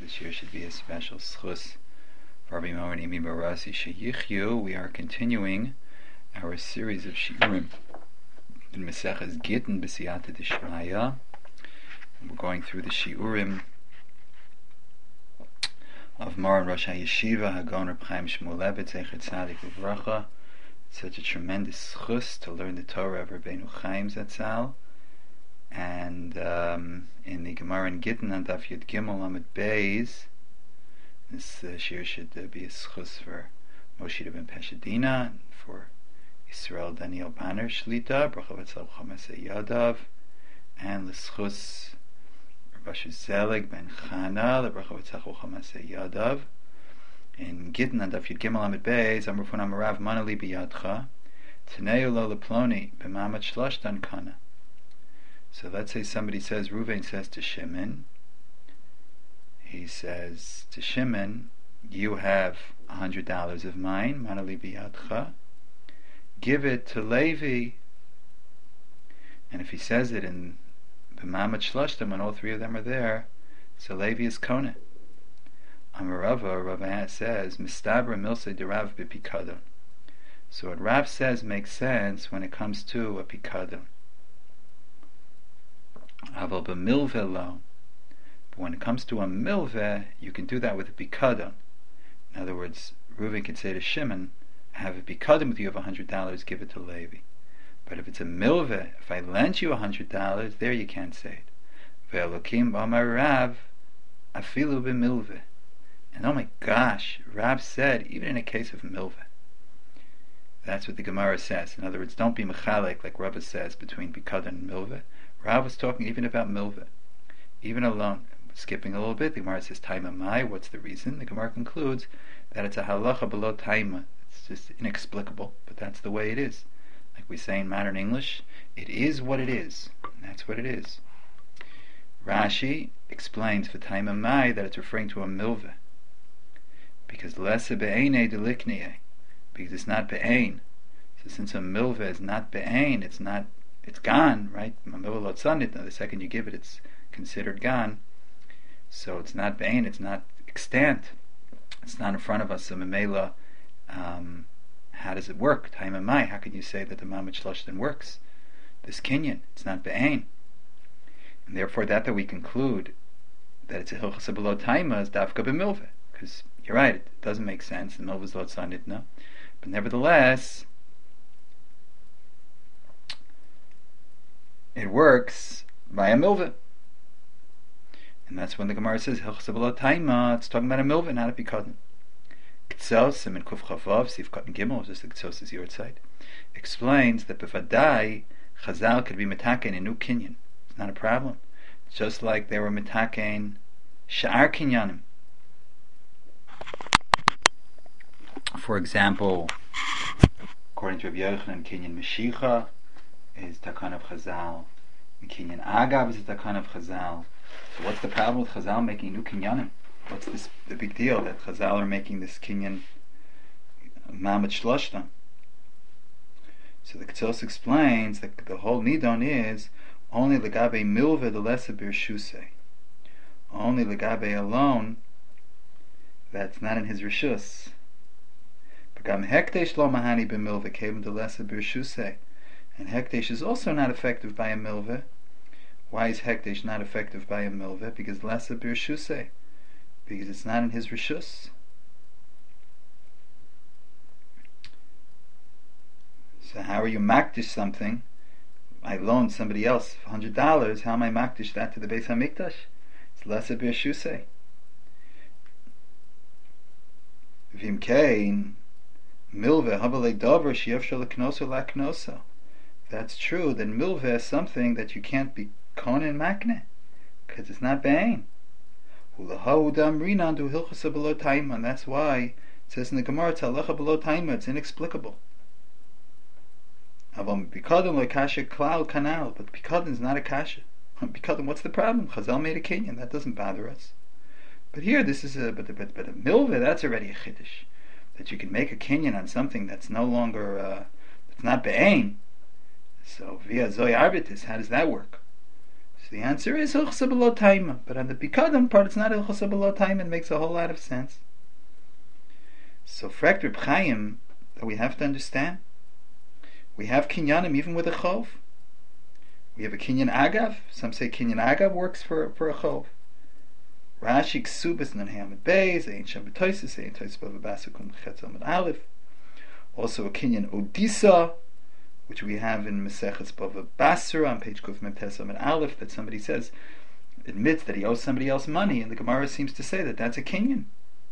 This year should be a special schus for Rabbi Moran Imi Barasi Sheyichyu. We are continuing our series of shiurim in Maseches Gittin B'siyata D'Shmaya. We're going through the shiurim of Moran Rosh HaYeshiva Hagon Reb Chaim Shmulevitz Zecher Tzadik Livracha. Such a tremendous schus to learn the Torah of Rabbeinu Chaim Zatzal. And in the Gemara in Gittin on Daf Yud Gimel Amud Beis, this shir should be a schus for Moshe ben Peshadina, for Yisrael Daniel Banner Shlita, Bracha V'Tzal Chamasei Yadav, and the schus Rav Zelig ben Chana, the Bracha V'Tzal Chamasei Yadav. In Gittin on Daf Yud Gimel Amud Beis, Amar Fun Amarav Manali Biyadcha, Taneu Lo Leploni B'Mamad Shloshtan Kana. So let's say somebody says, Reuven says to Shimon, he says to Shimon, you have $100 of mine, Manali Biyadcha, give it to Levi. And if he says it in B'Mamad Shloshtan, when all three of them are there, so Levi is Kona. Amarava, Rav says, Mistabra Milse de Rav B'Pikadon. So what Rav says makes sense when it comes to a Pikadon. Aval b'milveh lo. But when it comes to a milveh, you can do that with a pikadon. In other words, Reuven can say to Shimon, I have a pikadon with you of $100, give it to Levi. But if it's a milveh, if I lent you $100, there you can't say it. Ve'elokim b'amar Rav, afilu b'milveh. And oh my gosh, Rav said, even in a case of milveh. That's what the Gemara says. In other words, don't be mechalek, like Rabbah says, between pikadon and milveh. Rav was talking even about milveh, even alone. Skipping a little bit, the Gemara says taima mai. What's the reason? The Gemara concludes that it's a halacha below taima. It's just inexplicable, but that's the way it is. Like we say in modern English, it is what it is. That's what it is. Rashi explains for taima mai that it's referring to a milveh, because lesa be'ene delikniye, because it's not be'ain. So since a milveh is not be'ain, it's gone, right? The second you give it, it's considered gone. So it's not be'ain, it's not extant. It's not in front of us. So memela, how does it work? Taima mai, how can you say that the Mamad Shloshtan works? This kinyan, it's not be'ain. And therefore that we conclude that it's a hilchas below taima is dafka b'milveh. Because you're right, it doesn't make sense. The milveh is lo tzanit, no? But nevertheless, it works by a milveh. And that's when the Gemara says, Hilchas below taima, it's talking about a milveh, not a pikadon. Ktsos, and Kuf Chavav, Sif Katan Gimel, just the Ktsos is your side, explains that b'vadai, Chazal could be metaken in new kinyan. It's not a problem. Just like they were metaken sha'ar kinyanim. For example, according to Rabbi Yochanan, kinyan Mashiach is takan of Chazal, and kinyan Agav is a takan of Chazal. So what's the problem with Chazal making new kinyanim? What's the big deal that Chazal are making this kinyan Mamad Shloshtan? So the Ktsos explains that the whole nidon is only legabe milveh the lesser birshusei, only legabe alone that's not in his rishus. Gam hekdesh lo mahani b'milveh kevin the lesser birshusei. And hekdesh is also not effective by a milveh. Why is hekdesh not effective by a milveh? Because lesa birshusei, because it's not in his rishus. So how are you makdish something? I loaned somebody else $100. How am I makdish that to the Beis Hamikdash? It's lesa birshusei. Vimkein milveh habalei davar sheyefshar leknoso laknoso. That's true, then milveh is something that you can't be kon and makne, because it's not be'ain. And that's why it says in the Gemara, it's halacha below taima, it's inexplicable. But pikadon is not a kasha. Pikadon, what's the problem? Chazal made a kinyan, that doesn't bother us. But here, this is but a milveh, that's already a chiddush. That you can make a kinyan on something that's no longer, that's not be'ain. So via Zoy Arbitis, how does that work? So the answer is Hilchasa Below Taima. But on the Pikadon part, it's not Hilchasa Below Taima. It makes a whole lot of sense. So fragt Reb Chaim that we have to understand. We have kinyanim even with a chov. We have a kinyan agav. Some say kinyan agav works for a chov. Rashi Ksubas Nanhamid Beis, Ein Shem B'Toises, Ein Toises Bava Basukum Chetzel Med Aleph. Also a kinyan Odisa, which we have in Maseches Bava Basra on page Kuf Mem Tes Amud Aleph, that somebody says, admits that he owes somebody else money, and the Gemara seems to say that that's a kinyan.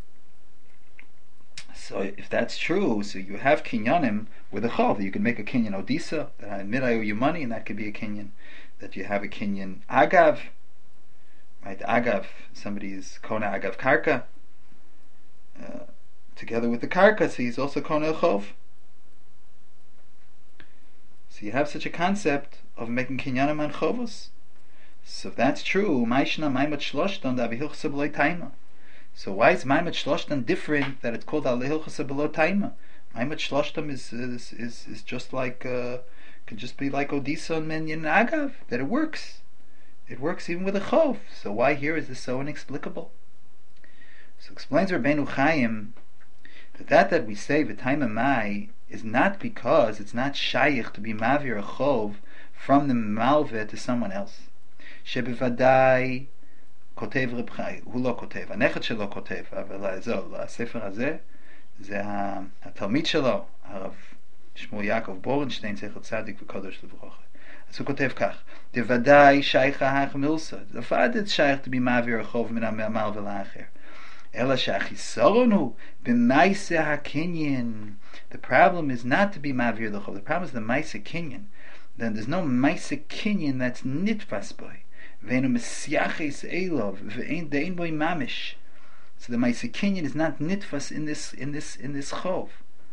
So if that's true, so you have kinyanim with a chov. You can make a kinyan Odisa, that I admit I owe you money, and that could be a kinyan. That you have a kinyan Agav, right? Agav, somebody is Kona Agav Karka, together with the Karka, so he's also Kona Chov. So you have such a concept of making kinyanim on chovos. So if that's true, Maishna Maimat Shloshton da Vihilchsa B'Lo Taima. So why is Maimat Shloshton different that it's called Alehilchasa Below Taima? Maimat Shloshton is just like could just be like Odisa and Minyan Agav, that it works. It works even with a chov. So why here is this so inexplicable? So explains Rabbeinu Chaim that we say V'Taima Mai is not because it's not shaykh to be mavir a chov from the malveh to someone else. Shebevadai כותב רב חי, הוא לא כותב, הנכד שלו כותב, אבל זהו, הספר הזה זה התלמיד שלו, הרב שמואל יעקב בורנשטיין, זכר צדיק וקדוש לברכה. אז הוא כותב כך, דוודאי שייך האח מילסה, דוודאי שייך to be מעביר החוב מן המעל ולאחר, אלא שהחיסרון הוא במייסה הקניין. The problem is not to be מעביר the chov, the problem is the מייסה קניין. Then there's no מייסה קניין that's nitfas by. So the Maisa Kinyan is not nitfas in this chov.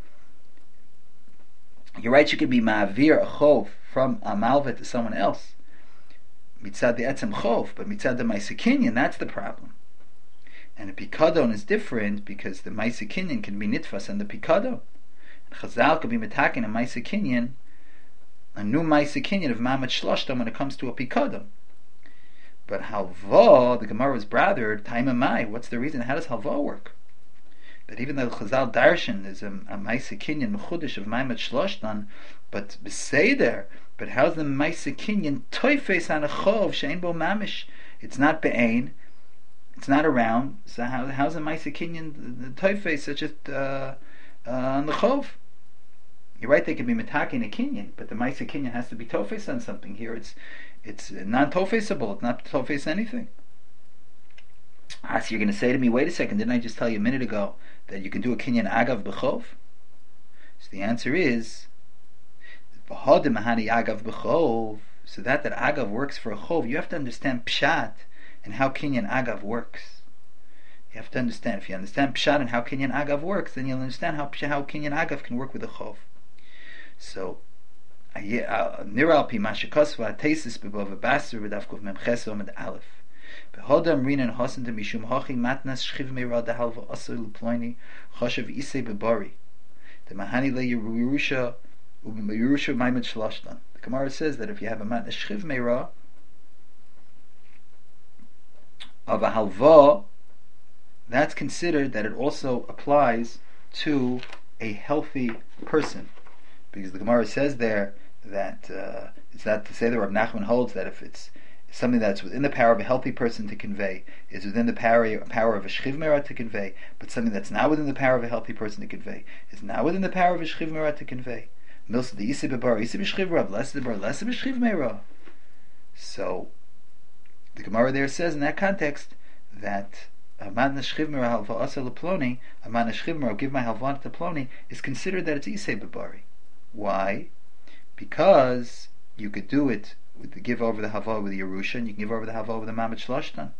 You're right, you can be ma'avir a chov from a malvet to someone else, mitzad the etzem chov, but mitzad the Maisa Kinyan, that's the problem. And the pikadon is different because the Maisa Kinyan can be nitfas and the pikadon. Chazal could be metakin a Maisa Kinyan, a new Maisa Kinyan of Mamat Shloshtam when it comes to a pikadon. But halva, the Gemara's brother, Taima Mai, what's the reason? How does halva work? That even though Chazal Darshan is a Maisa Kinyan Mechudish of Maimat Shloshtan, but Beseder, but how's the Maisa Kinyan Toifes on a Chov Shein Bo Mamish? It's not Be'ain, it's not around, so how's the Maisa Kinyan Toifes such as on the Chov? You're right, they can be Metakin a Kinyan, but the Maisa Kinyan has to be Tofes on something. Here it's not tofesable, it's not tofes anything. So you're going to say to me, wait a second, didn't I just tell you a minute ago that you can do a kinyan agav b'chov? So the answer is v'hodim mahani agav b'chov. So that agav works for a chov, you have to understand pshat and how kinyan agav works. You have to understand, if you understand pshat and how kinyan agav works, then you'll understand how kinyan agav can work with a chov. So Niral pi mashakosva tesis bebova basur v'davkov mem cheso med aleph. Behodam rinan hosen de mishum hochi matnas shchiv meira de halva asur l'ploini choshev isei bebori. The mahani le Yerusha Yerusha maimed shlashtan. The Gemara says that if you have a matnas shchiv meira of a halva, that's considered that it also applies to a healthy person. Because the Gemara says there that it's not to say that Rav Nachman holds that if it's something that's within the power of a healthy person to convey, is within the power of a shchiv meira to convey, but something that's not within the power of a healthy person to convey is not within the power of a shchiv meira to convey. Milsa the isib bebar isib shchiv rav less the bar less of a shchiv meira. So the Gemara there says in that context that Aman shchiv meira halva asa leploni, Aman shchiv meira give my halvan to ploni is considered that it's isib bebari. Why? Because you could do it with the give over the hava with the Yerusha, and you can give over the hava with the Mamet Shloshtan.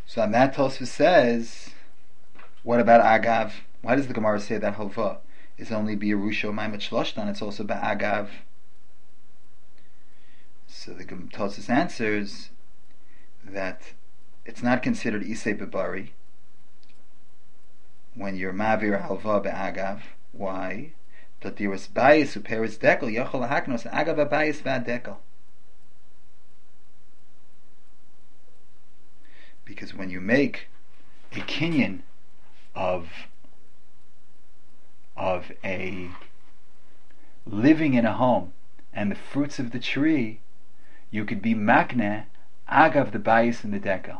So on that Tosfos says, what about Agav? Why does the Gemara say that Halva is only B'Yerusha Maimat Shloshtan? It's also Ba'agav. So the Tosfos answers that it's not considered Isei B'Bari when you're Mavir Halva Ba'agav. Why? That there was Bayis Uperis Dekel Yochel Haknos Agav Bayis Va'Dekel. Because when you make a kinyan of a living in a home and the fruits of the tree, you could be makneh agav the bayis and the dekel.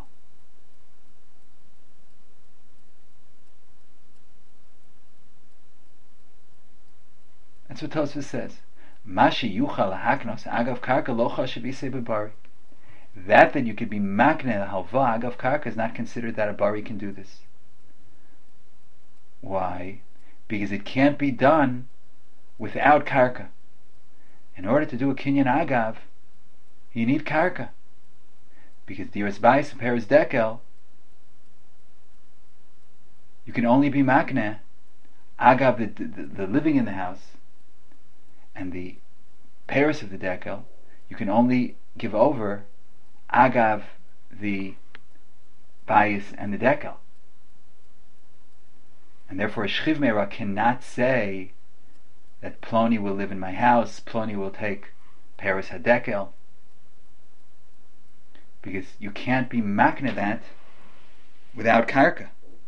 That's what Tosfos says. Mashi yuchal haknos agav karka locha shabisei bebari. That you could be makneh halva agav karka is not considered that a bari can do this. Why? Because it can't be done without karka. In order to do a kinyan agav, you need karka. Because diras bayis and peres dekel, you can only be makneh agav the living in the house, and the peres of the dekel you can only give over agav the bayis and the dekel. And therefore a shchiv meira cannot say that Ploni will live in my house, Ploni will take peres hadekel, because you can't be makneh that without karka.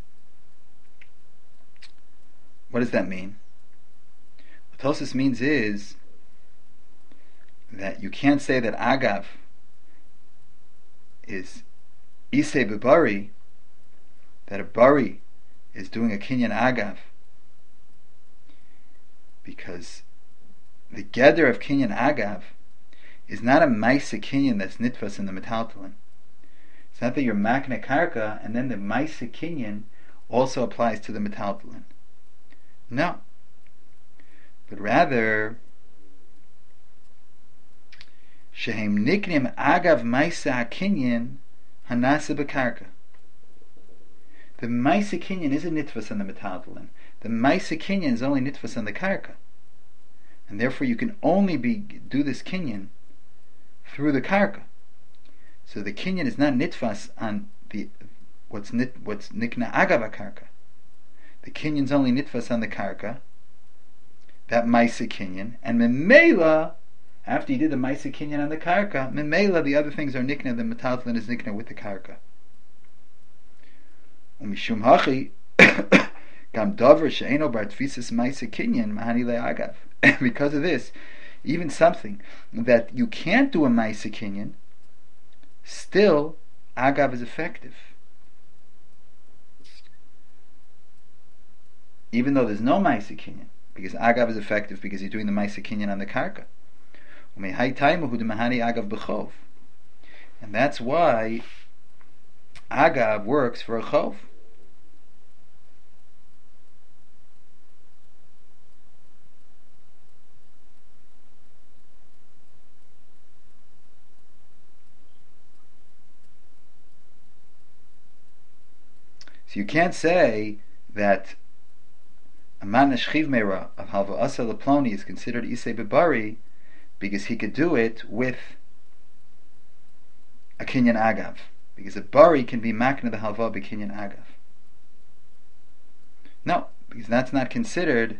What does that mean? What Tosfos means is that you can't say that agav is isei b'bari, that a bari is doing a kinyan agav, because the gather of kinyan agav is not a maisa kinyan that's nitfas in the metaltalin. It's not that you're makneh karka and then the maisa kinyan also applies to the metaltalin. No, but rather shehem niknim agav maisa kinyan hanasa b'karka. The maisa kinyan isn't nitfas on the metaltalin. The maisa kinyan is only nitfas on the karka, and therefore you can only do this kinyan through the karka. So the kinyan is not nitfas on the what's nikna agav karka. The kinyan's only nitfas on the karka, that maisa kinyan, and memela, after you did the maisa kinyan on the karka, memela the other things are nikna. The metaltalin is nikna with the karka. Umishum hachi gam davar she'eno bar tfisis maisa kinyan mahani le'agav. And because of this, even something that you can't do a maisa kinyan, still agav is effective. Even though there's no maisa kinyan, because agav is effective because you're doing the maisa kinyan on the karka. And that's why agav works for a chov. So you can't say that a man shchiv meira of halva asa leploni is considered isei bebari because he could do it with a kinyan agav, because a bari can be makna the halva b'kinyan agav. No, because that's not considered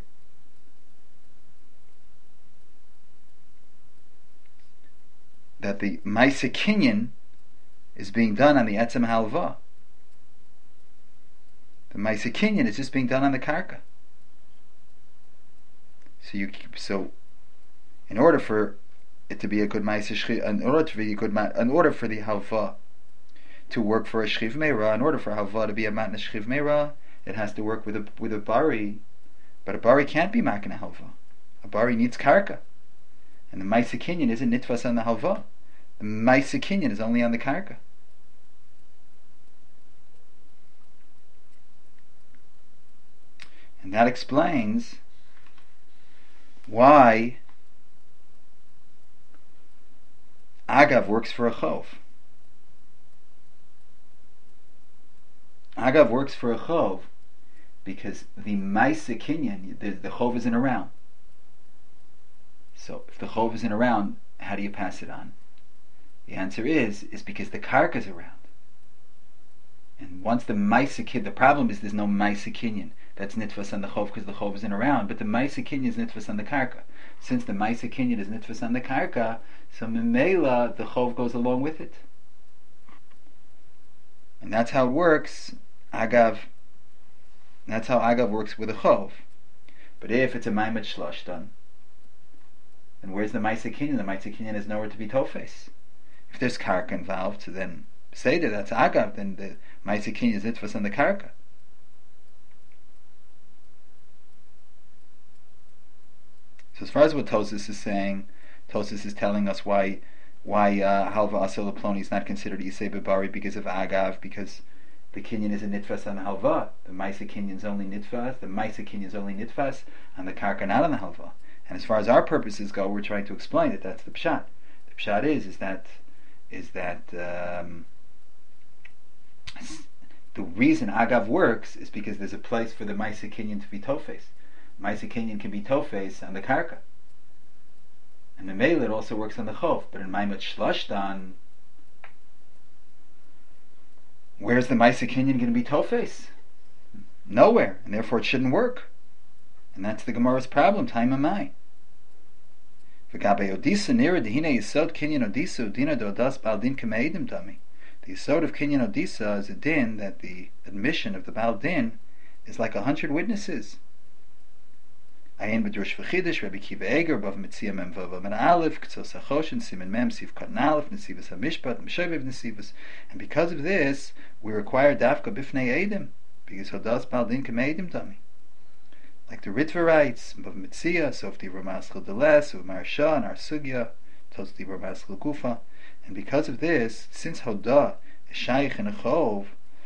that the maisa kinyan is being done on the etzem halva. The maisa kinyan is just being done on the karka. So in order for it to be a good maisa shchiv, in order for the halva to work for a shchiv meira, in order for halva to be a matna shchiv meira, it has to work with a bari. But a bari can't be makna halva. A bari needs karka, and the maisa kinyan isn't nitfas on the halva. The maisa kinyan is only on the karka. And that explains why agav works for a chov. Agav works for a chov because the Maisa Kinyan, the chov isn't around. So if the chov isn't around, how do you pass it on? The answer is because the karka is around. And once the Maisa Kinyan, the problem is there's no Maisa Kinyan. That's nitfas on the chov because the chov isn't around, but the Maisa Kinyan is nitfas on the karka. Since the Maisa Kinyan is nitfas on the karka, so memela, the chov goes along with it. And that's how it works. That's how Agav works with a chov. But if it's a maimet shloshtan, then where's the Maisa Kinyan? The Maisa Kinyan is nowhere to be tofes. If there's karka involved, so then say that's Agav, then the Maisa Kinyan is nitfas on the karka. So as far as what Tosfos is saying, Tosfos is telling us why halva asel ploni is not considered isei bebari because of Agav, because the kinyan is a nitfas on the halva. The Maisa Kinyan is only nitfas. The Maisa Kinyan is only nitfas, and the karka not on the halva. And as far as our purposes go, we're trying to explain that that's the pshat. The pshat is that the reason Agav works is because there's a place for the Maisa Kinyan to be tofes. Maisa Kinyan can be tofes on the karka. And the Memela, it also works on the chov. But in Maimet Shloshtan, where's the Maisa Kinyan going to be tofes? Nowhere. And therefore it shouldn't work. And that's the Gemara's problem, Taima Mai. V'gabei Odisa nira dehine yisod Kinyan Odisa udina dodas baldin k'meidim dami. The yisod of Kinyan Odisa is a din that the admission of the baldin is like 100 witnesses. Ayin b'drush v'chidish Rabbi Kiva Eger Bav Mitzia Mem Vav Men Aleph K'tzos HaChoshen Simen Mem Siv Katan Aleph Nesivas HaMishpat M'shovev Nesivas. And because of this, we require Dafka Bifnei Eidim because Hodas Baldin K'meidim Dami. Like the Ritva writes, Bav Mitzia Sof Divra Maschel Deles Uv Marsha and Ar Sugya Tos Divra Maschel Gufa. And because of this, since Hodah is Shaykh in a Chov,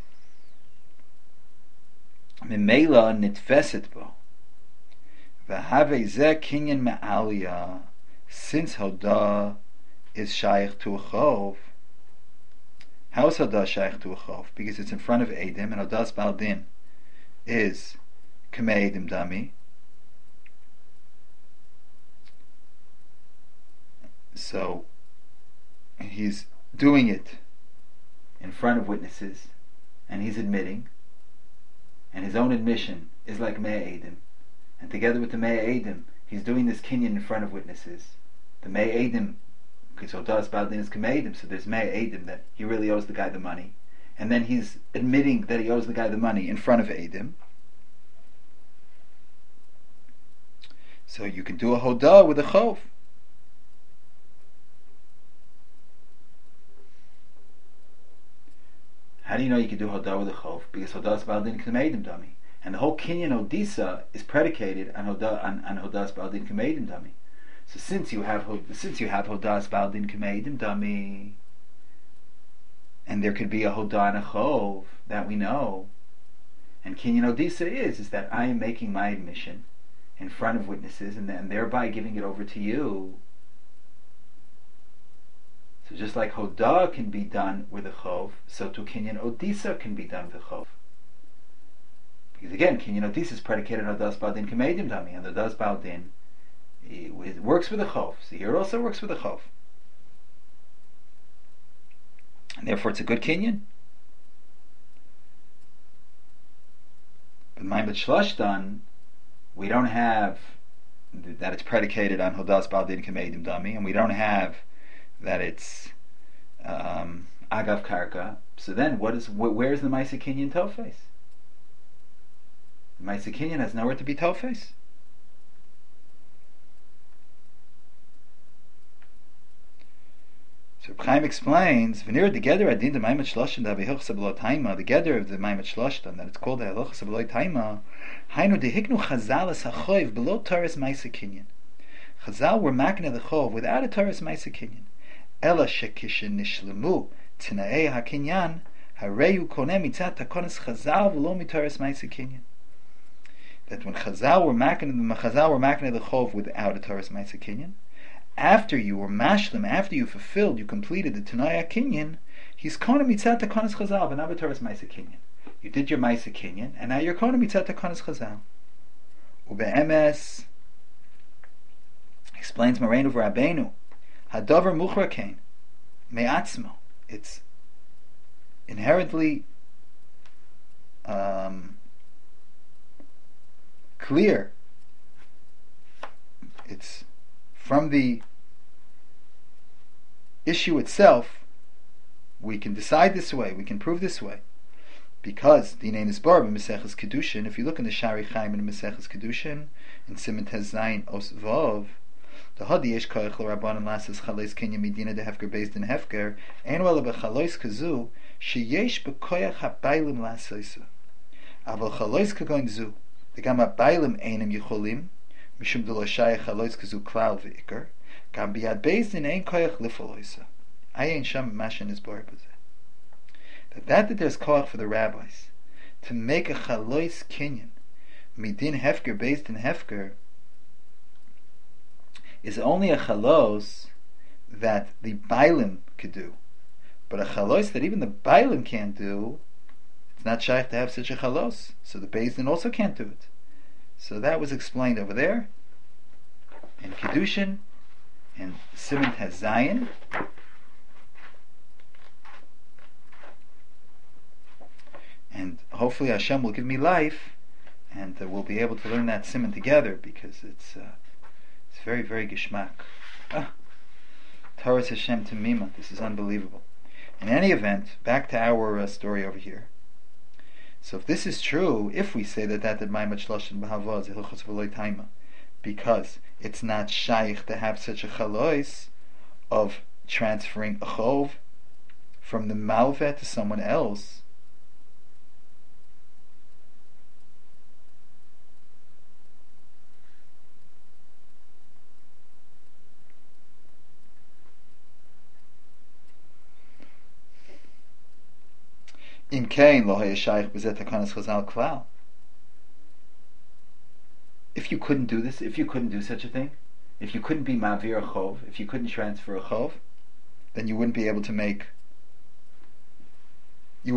Memela Nitveset Bo. V'havei zeh kinyan me'aliyah, since Hodah is shaykh to a chov. How is Hodah shaykh to a chov? Because it's in front of Eidim, and Hodah's baldin is k'mei Eidim dami. So he's doing it in front of witnesses, and he's admitting, and his own admission is like mei Eidim. And together with the Mei Eidim, he's doing this kinyan in front of witnesses. The Mei Eidim, because Hodah's baldin is K'mei Eidim, so there's Mei Eidim that he really owes the guy the money. And then he's admitting that he owes the guy the money in front of Eidim. So you can do a Hodah with a Chov. How do you know you can do Hodah with a Chov? Because Hodah's baldin is K'mei Eidim dummy. And the whole Kinyan Odisa is predicated on Hodah's Baldin K'meidim Dami. So since you have Hodah's Baldin K'meidim Dami, and there could be a Hodah and a Chov that we know, and Kinyan Odisa is that I am making my admission in front of witnesses and thereby giving it over to you. So just like Hodah can be done with a Chov, so too Kinyan Odisa can be done with a Chov. Because again, Kinyan Odisa is predicated on Hodah's Baldin K'meidim Dami, and the Hodah's Baldin it works with a Chov. So here it also works with a Chov. And therefore it's a good Kinyan. But Maimet Shloshtan, we don't have that it's predicated on Hodah's Baldin K'meidim Dami, and we don't have that it's Agav Karka. So then where's the Maisa Kinyan Tofes? The Maisa Kinyan has nowhere to be tofes. So Chaim explains, "V'nir together adin the Maimet Shloshtan da v'hilchsa b'lo taima." The gather of the Maimet Shloshtan that it's called the hilchsa b'lo taima. Hainu dehiknu Chazal es hachoiv below Torres Maisa Kinyan. Chazal were makna the chov without a Torres Maisa Kinyan. Ela shekishin nishlemu t'naei hakinyan hareyu koneh mitzat takonis Chazal v'lo mitores Maisa Kinyan. That when Chazal were makna the chov without a Torres Maisa Kinyan, after you were mashlim, after you fulfilled, you completed the Tanaya Kinyan, he's kona mitzat takonis Chazal v'nav Torres Maisa Kinyan. You did your Maisa Kinyan, and now you're Kona Mitzat Takanas Chazal. Ube'emes, explains Moreno Rabbeinu, Hadavar Muchrakein, Me'atzmo. It's inherently clear. It's from the issue itself. We can decide this way. We can prove this way. Because Dinei Nisbar b'Meseches Kedushin, if you look in the Shari Chaim in Meseches Kedushin, in Siman Tez Zayin Os Vav, the Hadi Yesh Koyach L'Rabbanan Lasses Chalois Kinyan Medina de Hefker Beis Din Hefker, Ein Wala B'Chalois Kazu, Sheyesh B'Koyach HaBailim Lassoisa. Aval Chalois Kagoin Zu, the Gam HaBailim Einim Yecholim, Mishum D'Lo Shayach Chalois Kazu Klal V'Ikar, Gam B'Yad Beis Din Ein Koyach L'Faloisa. Ayin Sham Mashin is Bar B'Zeh. That there's koach for the rabbis to make a chalois kinyan midin hefker based in hefker is only a chalos that the bailim could do, but a chalos that even the bailim can't do, it's not shaykh to have such a chalos, so the Beis Din also can't do it. So that was explained over there in Kedushin and Siman Tez Zayin. And hopefully Hashem will give me life, and we'll be able to learn that siman together, because it's very, very gishmak. Torah Hashem Tamima. This is unbelievable. In any event, back to our story over here. So if this is true, if we say that Maimach Lashon B'Hava is Hilchos V'Loi Taima, because it's not shaykh to have such a chalois of transferring a chov from the malveh to someone else, Im Kain lo hayashayich b'zeh takanas chazal klal. If you couldn't do this, if you couldn't do such a thing, if you couldn't be mavir a chov, if you couldn't transfer a chov, then you wouldn't be able to make a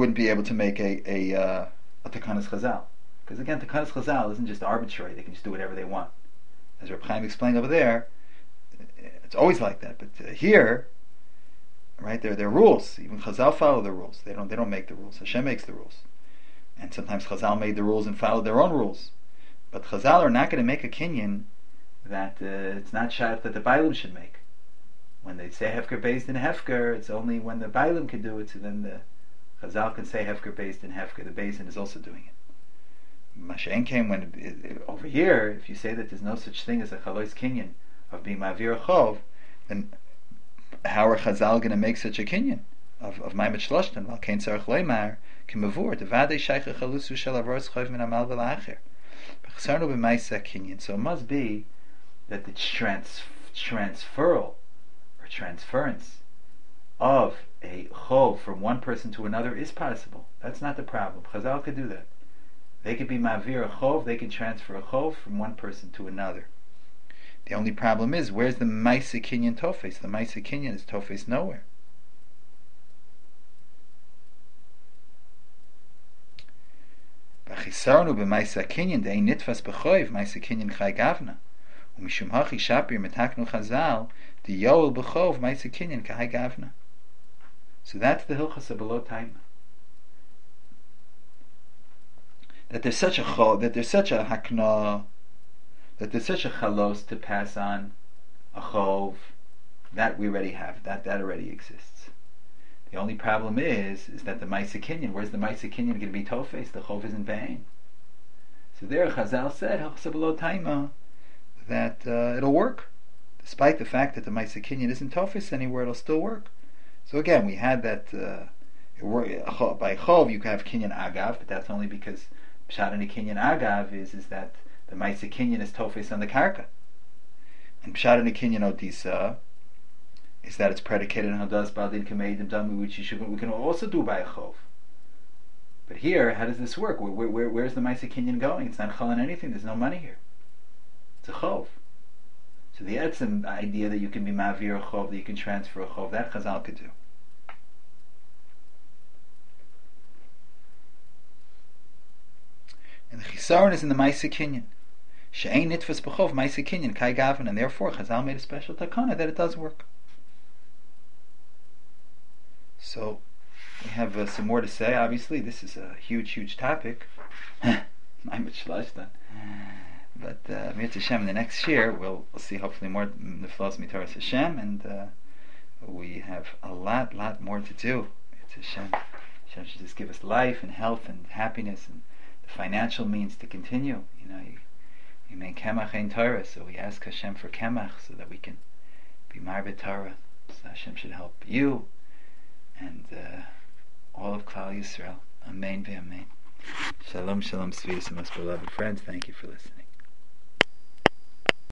takanas chazal. Because again, takanas chazal isn't just arbitrary; they can just do whatever they want. As Reb Chaim explained over there, it's always like that. But here, right, there are rules. Even Chazal follow the rules. They don't make the rules. Hashem makes the rules. And sometimes Chazal made the rules and followed their own rules. But Chazal are not going to make a kinyan that it's not shayach that the Bailim should make. When they say Hefker based in Hefker, it's only when the Bailim can do it, so then the Chazal can say Hefker based in Hefker. The Beis Din is also doing it. Mashen came when over here, if you say that there's no such thing as a Chalois kinyan of being Mavir Chov, then how are Chazal going to make such a kinyan of Maimach Shloshtan? Well, Kein Tzarech Leimar Kimavur Devadei Shaycha Chalusu Shel Avaros Chayv Min Amal V'La'acher B'Chasarnu B'Maisa Kinyan. So it must be that the transferal or transference of a chov from one person to another is possible. That's not the problem. Chazal could do that. They could be mavir a chov. They could transfer a chov from one person to another. The only problem is, where's the Maisa Kinyan Tofes? The Maisa Kinyan is Tofes nowhere. B'chisarnu b'Maisa Kinyan de'ein nitfas b'choiv Maisa Kinyan Chai Gavna u'mishum hachi shapir metaknu Chazal di'yoel b'chov Maisa Kinyan Chai Gavna. So that's the Hilchos Below Taima. That there's such a chov, that there's such a hakna, that there's such a chalos to pass on a chov, that we already have, that already exists. The only problem is that the Maisa Kinyan, where's the Maisa Kinyan going to be tofes? The chov isn't vain. So there Chazal said, Hilchos Below Taima, that it'll work. Despite the fact that the Maisa Kinyan isn't tofes anywhere, it'll still work. So again, we had that, by chov you can have Kinyan Agav, but that's only because Pshat in Kinyan Agav is that the Maisa Kinyan is tofes on the karka. And Pshat in Kinyan Odisa is that it's predicated on Hadas Baldin Kameidim Damu, which we can also do by a chov. But here, how does this work? Where's the Maisa Kinyan going? It's not chal on anything, there's no money here. It's a chov. So the etzem idea that you can be mavir a chov, that you can transfer a chov, that Chazal could do. And the chisaron is in the Maisa Kinyan. She'ein nitfas b'chov Maisa Kinyan kai gavin, and therefore Chazal made a special takana that it does work. So we have some more to say. Obviously, this is a huge topic. But Mirz Hashem, the next year we'll see hopefully more Neflos Mitaras Hashem, and we have a lot more to do. Mirz Hashem. Hashem should just give us life and health and happiness and the financial means to continue. You make Kemach Ein Torah, so we ask Hashem for Kemach so that we can be Marbet Torah. So Hashem should help you and all of Klal Yisrael. Amen ve'amen. Shalom, shalom, sweetest and most beloved friends. Thank you for listening.